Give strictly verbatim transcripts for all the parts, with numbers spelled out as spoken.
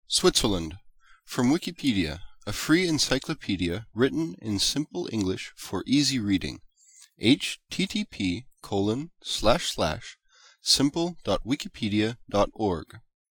Switzerland, from Wikipedia, a free encyclopedia written in simple English for easy reading. H T T P colon slash slash simple dot wikipedia dot org.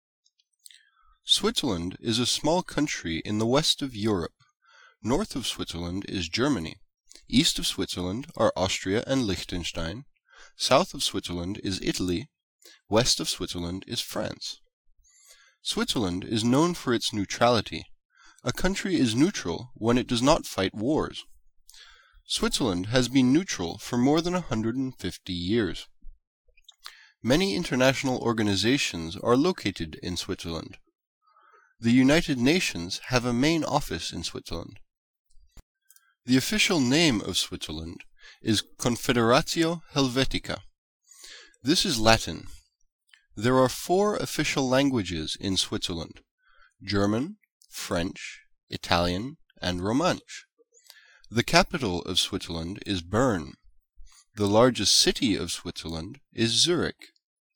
Switzerland is a small country in the west of Europe. North of Switzerland is Germany. East of Switzerland are Austria and Liechtenstein. South of Switzerland is Italy. West of Switzerland is France. Switzerland is known for its neutrality. A country is neutral when it does not fight wars. Switzerland has been neutral for more than one hundred fifty years. Many international organizations are located in Switzerland. The United Nations have a main office in Switzerland. The official name of Switzerland is Confederatio Helvetica. This is Latin. There are four official languages in Switzerland: German, French, Italian, and Romansh. The capital of Switzerland is Bern. The largest city of Switzerland is Zurich.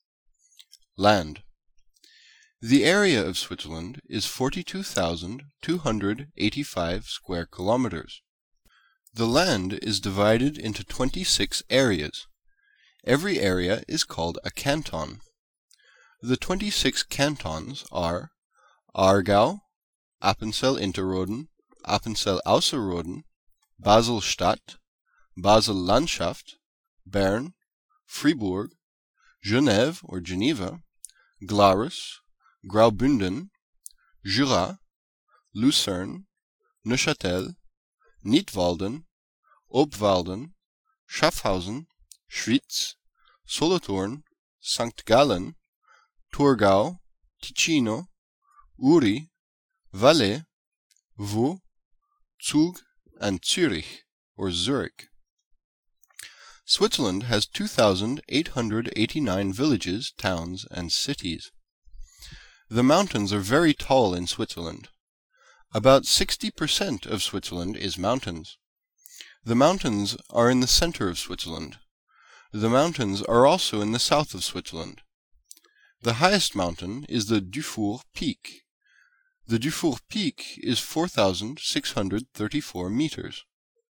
Land. The area of Switzerland is forty-two thousand two hundred eighty-five square kilometers. The land is divided into twenty-six areas. Every area is called a canton. The twenty-six cantons are Aargau, Appenzell-Innerrhoden, Appenzell-Ausserrhoden, Basel-Stadt, Basel-Landschaft, Bern, Fribourg, Genève or Geneva, Glarus, Graubünden, Jura, Lucerne, Neuchâtel, Nidwalden, Obwalden, Schaffhausen, Schwyz, Solothurn, Sankt Gallen, Thurgau, Ticino, Uri, Valais, Vaud, Zug, and Zürich, or Zurich. Switzerland has two thousand eight hundred eighty-nine villages, towns, and cities. The mountains are very tall in Switzerland. About sixty percent of Switzerland is mountains. The mountains are in the center of Switzerland. The mountains are also in the south of Switzerland. The highest mountain is the Dufour Peak. The Dufour Peak is four thousand six hundred thirty-four meters.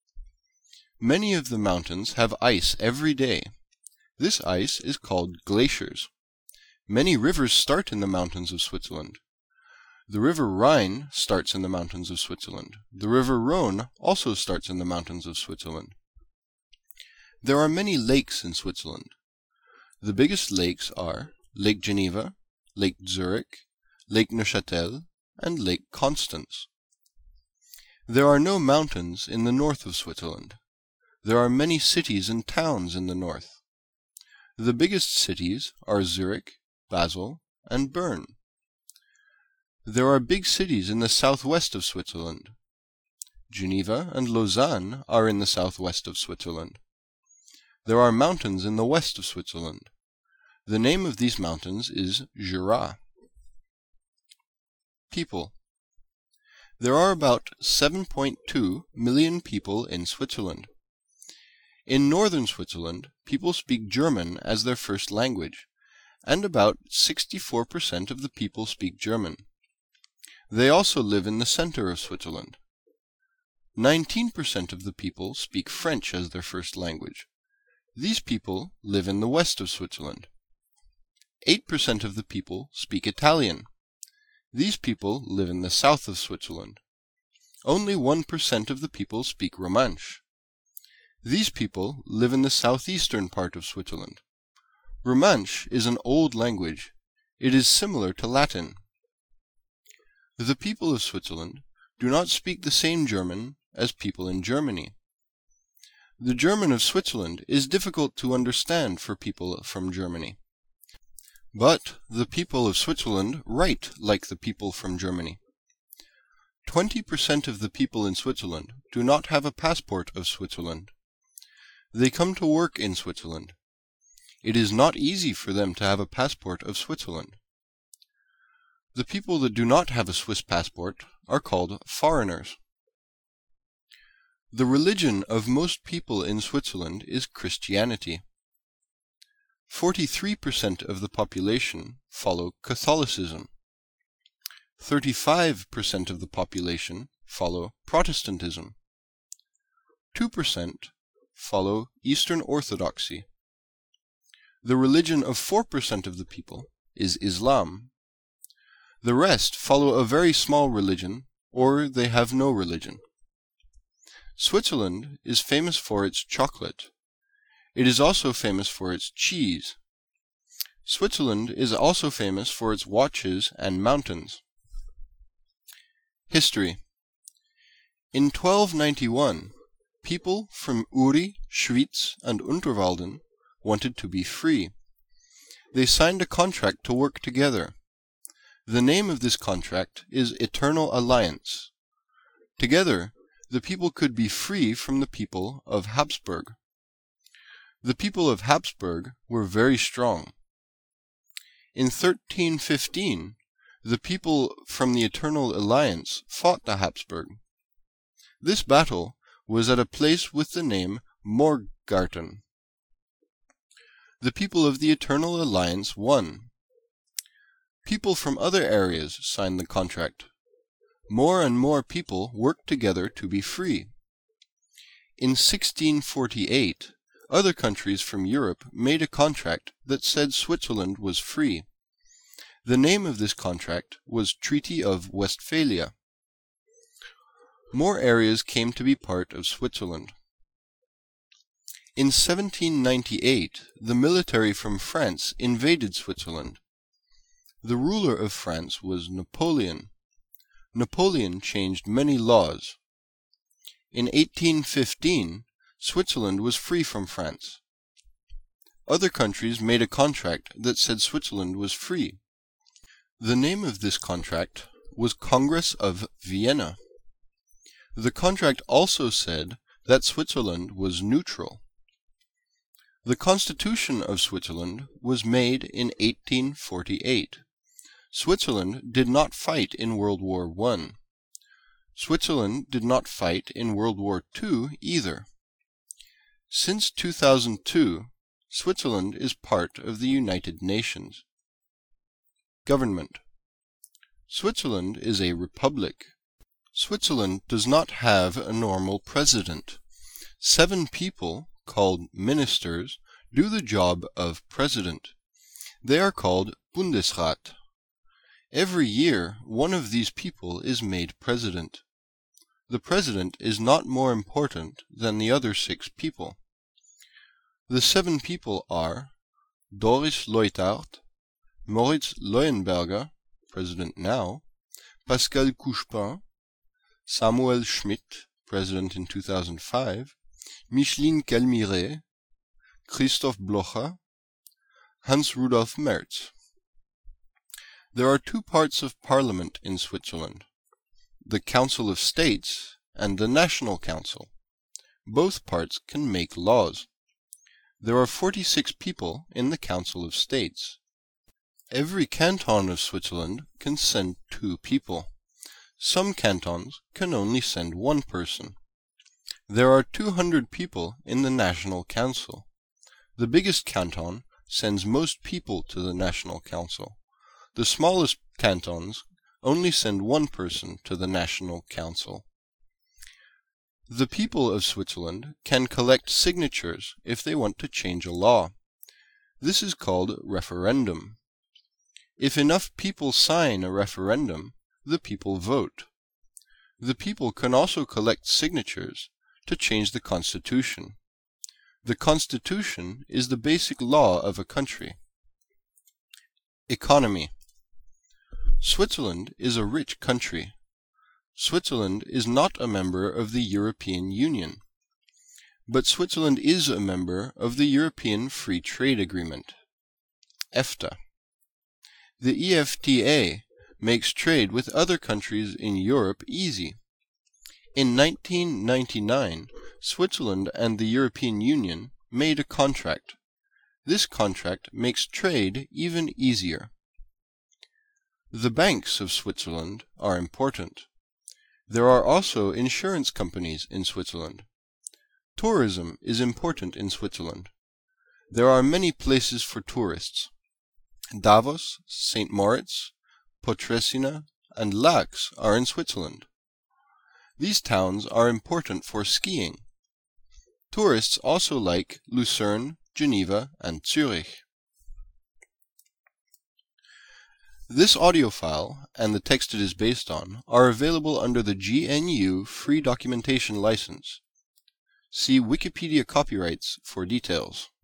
Many of the mountains have ice every day. This ice is called glaciers. Many rivers start in the mountains of Switzerland. The river Rhine starts in the mountains of Switzerland. The river Rhone also starts in the mountains of Switzerland. There are many lakes in Switzerland. The biggest lakes are Lake Geneva, Lake Zurich, Lake Neuchâtel, and Lake Constance. There are no mountains in the north of Switzerland. There are many cities and towns in the north. The biggest cities are Zurich, Basel, and Bern. There are big cities in the southwest of Switzerland. Geneva and Lausanne are in the southwest of Switzerland. There are mountains in the west of Switzerland. The name of these mountains is Jura. People. There are about seven point two million people in Switzerland. In northern Switzerland, people speak German as their first language, and about sixty-four percent of the people speak German. They also live in the center of Switzerland. nineteen percent of the people speak French as their first language. These people live in the west of Switzerland. eight percent of the people speak Italian. These people live in the south of Switzerland. Only one percent of the people speak Romansh. These people live in the southeastern part of Switzerland. Romansh is an old language. It is similar to Latin. The people of Switzerland do not speak the same German as people in Germany. The German of Switzerland is difficult to understand for people from Germany. But the people of Switzerland write like the people from Germany. Twenty percent of the people in Switzerland do not have a passport of Switzerland. They come to work in Switzerland. It is not easy for them to have a passport of Switzerland. The people that do not have a Swiss passport are called foreigners. The religion of most people in Switzerland is Christianity. Forty-three percent of the population follow Catholicism. thirty-five percent of the population follow Protestantism. two percent follow Eastern Orthodoxy. The religion of four percent of the people is Islam. The rest follow a very small religion, or they have no religion. Switzerland is famous for its chocolate. It is also famous for its cheese. Switzerland is also famous for its watches and mountains. History. In twelve ninety-one, people from Uri, Schwyz, and Unterwalden wanted to be free. They signed a contract to work together. The name of this contract is Eternal Alliance. Together, the people could be free from the people of Habsburg. The people of Habsburg were very strong. In thirteen fifteen, the people from the Eternal Alliance fought the Habsburg. This battle was at a place with the name Morgarten. The people of the Eternal Alliance won. People from other areas signed the contract. More and more people worked together to be free. In sixteen forty-eight, other countries from Europe made a contract that said Switzerland was free. The name of this contract was Treaty of Westphalia. More areas came to be part of Switzerland. In seventeen ninety-eight, the military from France invaded Switzerland. The ruler of France was Napoleon. Napoleon changed many laws. In eighteen fifteen, Switzerland was free from France. Other countries made a contract that said Switzerland was free. The name of this contract was Congress of Vienna. The contract also said that Switzerland was neutral. The Constitution of Switzerland was made in eighteen forty-eight. Switzerland did not fight in World War One. Switzerland did not fight in World War Two either. Since two thousand two, Switzerland is part of the United Nations. Government. Switzerland is a republic. Switzerland does not have a normal president. Seven people, called ministers, do the job of president. They are called Bundesrat. Every year, one of these people is made president. The president is not more important than the other six people. The seven people are Doris Leuthard, Moritz Leuenberger, president now, Pascal Couchepin, Samuel Schmidt, president in two thousand five, Micheline Calmire, Christoph Blocher, Hans Rudolf Merz. There are two parts of parliament in Switzerland, the Council of States and the National Council. Both parts can make laws. There are forty-six people in the Council of States. Every canton of Switzerland can send two people. Some cantons can only send one person. There are two hundred people in the National Council. The biggest canton sends most people to the National Council. The smallest cantons only send one person to the National Council. The people of Switzerland can collect signatures if they want to change a law. This is called referendum. If enough people sign a referendum, the people vote. The people can also collect signatures to change the constitution. The constitution is the basic law of a country. Economy. Switzerland is a rich country. Switzerland is not a member of the European Union, but Switzerland is a member of the European Free Trade Agreement, EFTA. The E F T A makes trade with other countries in Europe easy. In nineteen ninety-nine, Switzerland and the European Union made a contract. This contract makes trade even easier. The banks of Switzerland are important. There are also insurance companies in Switzerland. Tourism is important in Switzerland. There are many places for tourists. Davos, Saint Moritz, Potresina, and Lacs are in Switzerland. These towns are important for skiing. Tourists also like Lucerne, Geneva, and Zurich. This audio file and the text it is based on are available under the G N U Free Documentation License. See Wikipedia Copyrights for details.